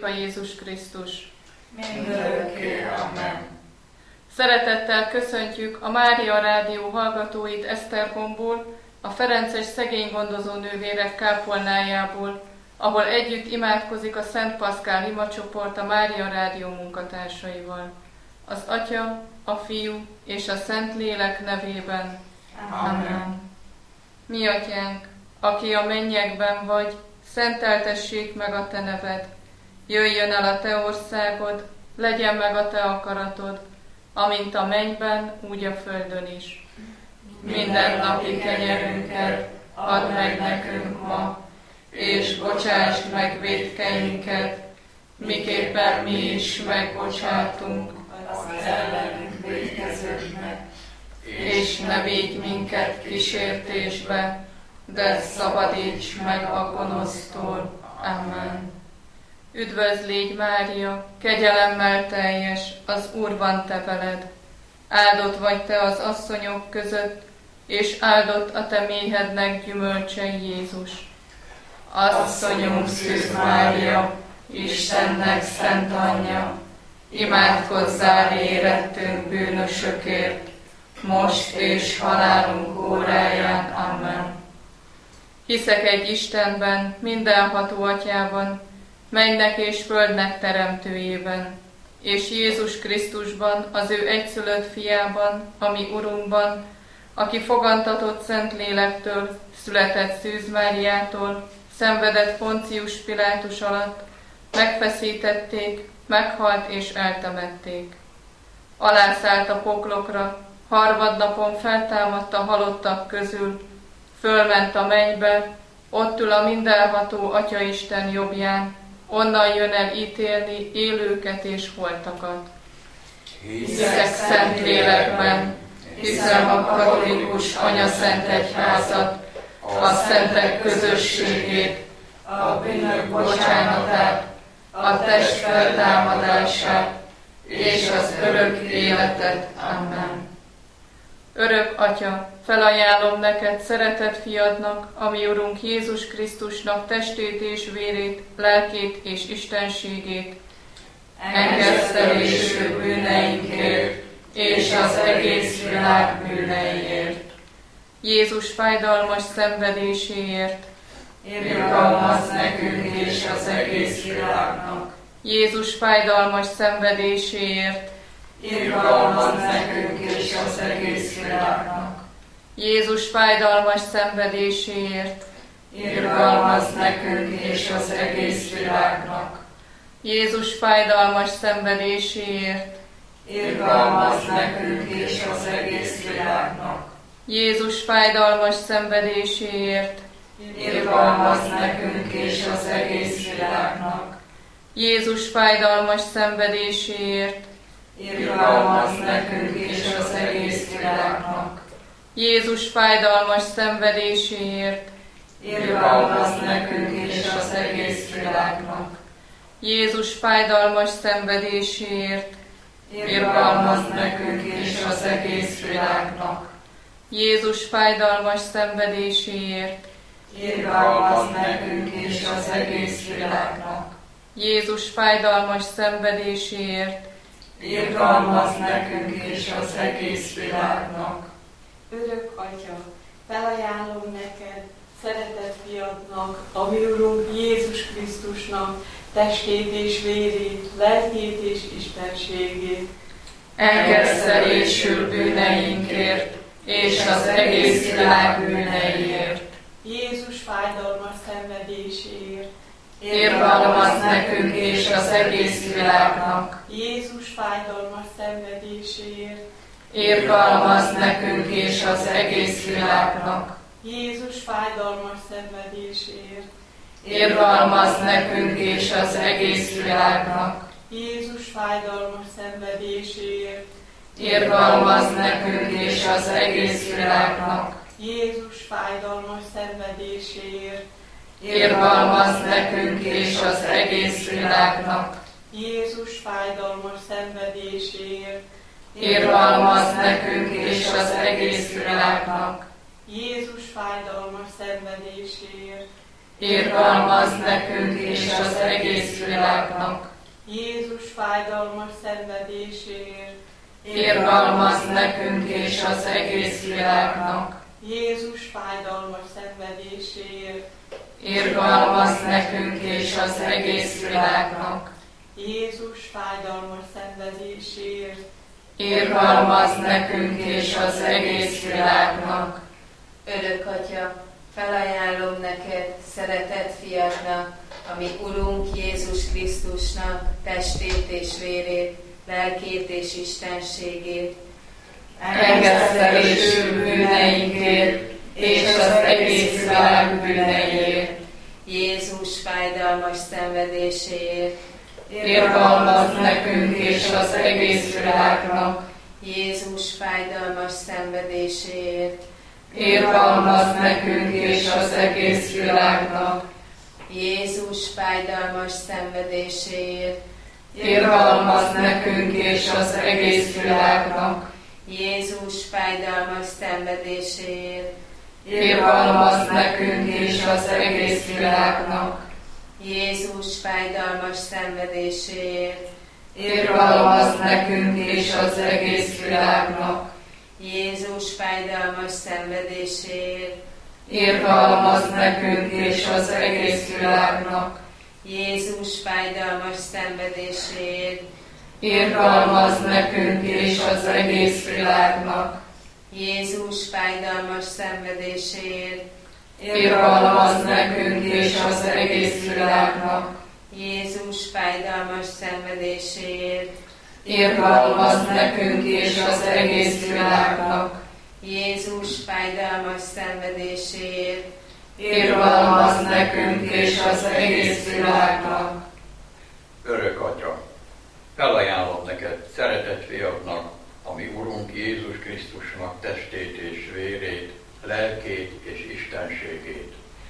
a Jézus Krisztus. Mindörökké, amen. Szeretettel köszöntjük a Mária Rádió hallgatóit Esztergomból, a Ferences szegénygondozó nővérek kápolnájából, ahol együtt imádkozik a Szent Paszkál imacsoport a Mária Rádió munkatársaival. Az Atya, a Fiú és a Szent Lélek nevében. Amen. Mi Atyánk, aki a mennyekben vagy, szenteltessék meg a Te neved. Jöjjön el a Te országod, legyen meg a Te akaratod, amint a mennyben, úgy a földön is. Minden napi kenyerünket add meg nekünk ma, és bocsásd meg vétkeinket, miképpen mi is megbocsátunk az ellenünk vétkezőknek. És ne vigy minket kísértésbe, de szabadíts meg a gonosztól. Amen. Üdvözlégy Mária, kegyelemmel teljes, az Úr van te veled. Áldott vagy te az asszonyok között, és áldott a te méhednek gyümölcse Jézus. Asszonyunk Szűz Mária, Istennek szent anyja, imádkozzál érettünk bűnösökért, most és halálunk óráján. Amen. Hiszek egy Istenben, mindenható Atyában, mennynek és földnek teremtőjében, és Jézus Krisztusban, az ő egyszülött fiában, ami Urunkban, aki fogantatott Szentlélektől, született Szűz Máriától, szenvedett Poncius Pilátus alatt, megfeszítették, meghalt és eltemették. Alászállt a poklokra, harmadnapon feltámadt a halottak közül, fölment a mennybe, ott ül a mindenható Atyaisten jobbján, onnan jön el ítélni élőket és holtakat. Hiszek Szentlélekben, hiszem a katolikus anyaszent egyházat, a szentek közösségét, a bűnök bocsánatát, a test feltámadását és az örök életet. Amen. Örök Atya, felajánlom neked szeretett fiadnak, ami Urunk Jézus Krisztusnak testét és vérét, lelkét és istenségét, engesztelésű bűneinkért és az egész világ bűneiért. Jézus fájdalmas szenvedéséért, irgalmazz nekünk és az egész világnak. Jézus fájdalmas szenvedéséért, irgalmazz nekünk és az egész világnak. Jézus fájdalmas szenvedéséért, irgalmazz nekünk és az egész világnak. Jézus fájdalmas szenvedéséért, irgalmazz nekünk és az egész világnak. Jézus fájdalmas szenvedéséért, irgalmazz nekünk és az egész világnak. Jézus fájdalmas szenvedéséért, irgalmazz nekünk és az egész világnak. Jézus fájdalmas szenvedéséért, irgalmazz nekünk és az egész világnak. Jézus fájdalmas szenvedéséért, irgalmazz nekünk és az egész világnak. Jézus fájdalmas szenvedéséért, irgalmazz nekünk és az egész világnak. Jézus fájdalmas szenvedéséért, irgalmazz nekünk és az egész világnak. Örök Atya, felajánlom neked, szeretett fiadnak, a mi Urunk Jézus Krisztusnak testét és vérét, lelkét és istenségét, engesztelésül bűneinkért és az egész világ bűneiért. Jézus fájdalmas szenvedéséért, irgalmazz nekünk és az egész világnak. Jézus fájdalmas szenvedéséért, irgalmazz nekünk és az egész világnak. Jézus fájdalmas szenvedéséért, irgalmazz nekünk és az egész világnak. Jézus fájdalmas szenvedéséért, irgalmazz nekünk és az egész világnak. Jézus fájdalmas szenvedéséért, irgalmazz nekünk és az egész világnak. Jézus fájdalmas szenvedéséért, irgalmazz nekünk és az egész világnak. Jézus fájdalmas szenvedéséért, irgalmazz nekünk és az egész világnak. Jézus fájdalmas szenvedéséért, Irgalmazz nekünk és az egész világnak. Jézus fájdalmas szenvedéséért, Irgalmazz nekünk és az egész világnak. Jézus fájdalmas szenvedéséért, Irgalmazz nekünk és az egész világnak. Örök Atya, felajánlom neked, szeretett fiadnak, ami Urunk Jézus Krisztusnak testét és vérét, lelkét és istenségét, Engesztelésű bűneinkért és az egész világ bűneiért. Jézus fájdalmas szenvedéséért, Irgalmazz nekünk és az egész világnak. Jézus fájdalmas szenvedéséért, Irgalmazz nekünk és az egész világnak. Jézus fájdalmas szenvedéséért, Irgalmazz nekünk és az egész világnak. Jézus fájdalmas szenvedéséért, Irgalmazz nekünk és az egész világnak. Jézus fájdalmas szenvedéséért, Irgalmazz nekünk és az egész világnak. Jézus fájdalmas szenvedéséért, Irgalmazz nekünk és az egész világnak. Jézus fájdalmas szenvedéséért, Irgalmazz nekünk és az egész világnak. Jézus fájdalmas szenvedéséért, Irgalmazz nekünk és az egész világnak. Jézus fájdalmas szenvedéséért, Irgalmazz nekünk és az egész világnak. Jézus fájdalmas szenvedéséért, Irgalmazz nekünk és az egész világnak. Örök Atya, felajánlom neked, szeretett fiadnak, ami Urunk Jézus Krisztusnak testét és vérét, lelkét és istenségét.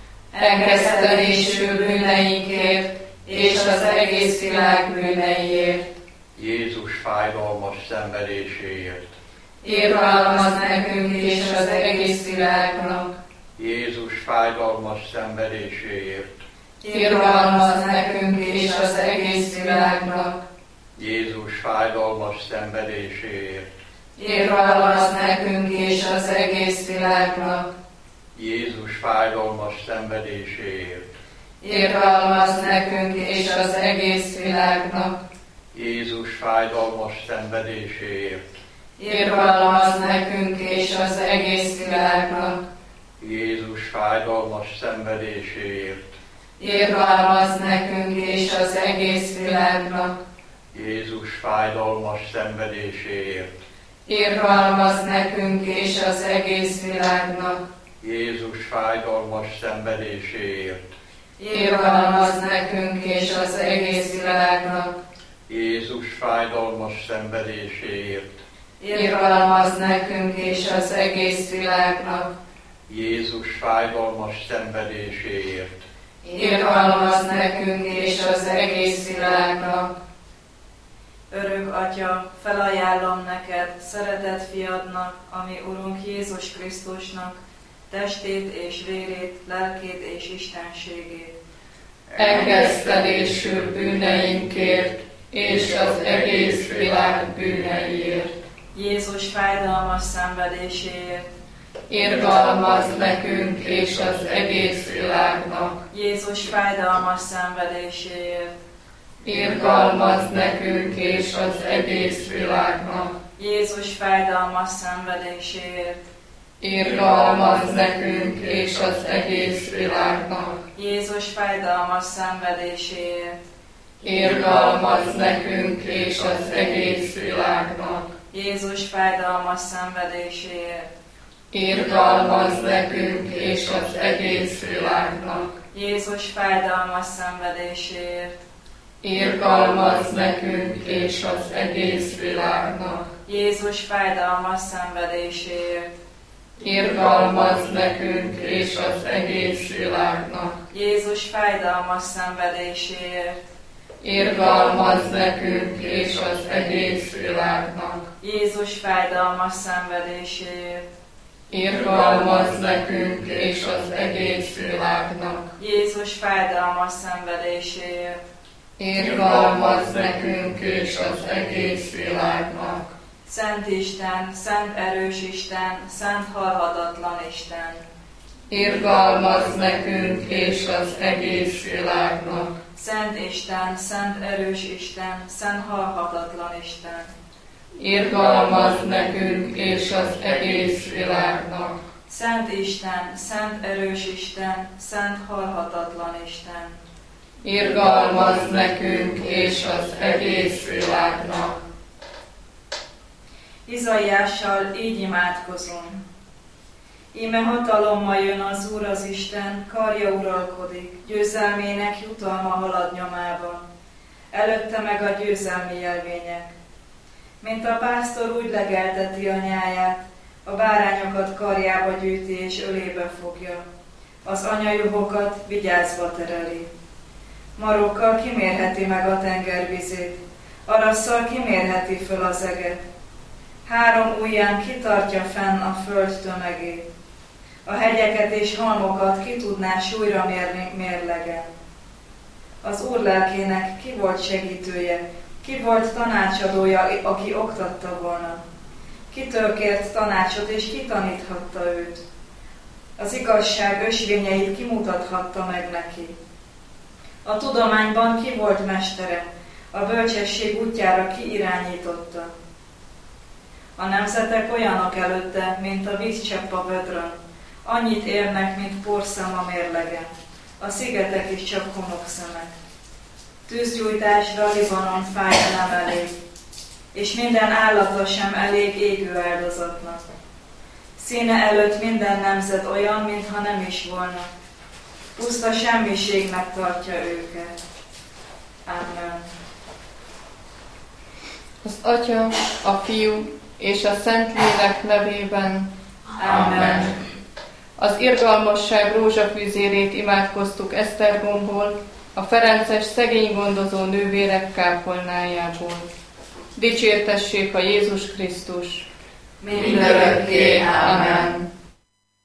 Engesztelésű bűneinkért és az egész világ bűneiért. Jézus fájdalmas szenvedéséért, Irgalmazz nekünk és az egész világnak. Jézus fájdalmas szenvedéséért, Irgalmazz nekünk és az egész világnak. Jézus fájdalmas szenvedéséért, Irgalmazz nekünk és az egész világnak. Jézus fájdalmas szenvedéséért, Irgalmazz nekünk és az egész világnak. Jézus fájdalmas szenvedéséért, Irgalmazz nekünk és az egész világnak. Jézus fájdalmas szenvedéséért, Irgalmazz nekünk és az egész világnak. Jézus fájdalmas szenvedéséért, Irgalmazz nekünk és az egész világnak. Jézus fájdalmas szenvedéséért, Irgalmazz nekünk és az egész világnak. Jézus fájdalmas szenvedéséért, Irgalmazz nekünk és az egész világnak. Jézus fájdalmas szenvedéséért, Irgalmazz nekünk és az egész világnak. Örök Atya, felajánlom neked, szeretett fiadnak, ami Urunk Jézus Krisztusnak, testét és vérét, lelkét és istenségét. Engesztelésű bűneinkért és az egész világ bűneiért. Jézus fájdalmas szenvedéséért, Irgalmazz nekünk és az egész világnak. Jézus fájdalmas szenvedéséért, Irgalmazz nekünk és az egész világnak. Jézus fájdalmas szenvedéséért, Irgalmazz nekünk és az egész világnak. Jézus fájdalmas szenvedéséért, Irgalmazz nekünk és az egész világnak. Jézus fájdalmas szenvedéséért, Irgalmazz nekünk és az egész világnak. Jézus fájdalmas szenvedéséért, Irgalmazz nekünk és az egész világnak. Jézus fájdalmas szenvedéséért, Irgalmazz nekünk és az egész világnak. Jézus fájdalmas szenvedéséért, Irgalmazz nekünk és az egész világnak. Jézus fájdalmas szenvedéséért, irgalmazz nekünk és az egész világnak. Jézus fájdalmas szenvedéséért, Irgalmazz nekünk és az egész világnak. Szent Isten, Szent erős Isten, Szent halhatatlan Isten, Irgalmazz nekünk és az egész világnak. Szent Isten, Szent erős Isten, Szent halhatatlan Isten, Irgalmazz nekünk és az egész világnak. Szent Isten, Szent erős Isten, Szent halhatatlan Isten, Irgalmazz nekünk és az egész világnak. Izaiással így imádkozunk. Íme hatalommal jön az Úr az Isten, karja uralkodik, győzelmének jutalma halad nyomába. Előtte meg a győzelmi jelvények. Mint a pásztor úgy legelteti a nyáját, a bárányokat karjába gyűjti és ölébe fogja. Az anyajuhokat vigyázva tereli. Marokkal kimérheti meg a tengervizét, arasszal kimérheti föl az eget. 3 ujján kitartja fenn a föld tömegét. A hegyeket és halmokat ki tudná súlyra mérni mérlegen. Az Úr lelkének ki volt segítője, ki volt tanácsadója, aki oktatta volna. Kitől kért tanácsot és ki taníthatta őt. Az igazság ösvényeit kimutathatta meg neki. A tudományban ki volt mestere, a bölcsesség útjára ki irányította. A nemzetek olyanok előtte, mint a vízcsepp a vödrön, annyit érnek, mint porszem a mérlegen. A szigetek is csak homokszemek. Tűzgyújtásra Libanon fája nem elég, és minden állata sem elég égő áldozatnak. Színe előtt minden nemzet olyan, mintha nem is volna. Puszta semmiségnek tartja őket. Amen. Az Atya, a Fiú és a Szentlélek nevében. Amen. Az irgalmasság rózsafűzérét imádkoztuk Esztergomból, a ferences szegény gondozó nővérek kápolnájából. Dicsértessék a Jézus Krisztus! Mindörökké. Amen.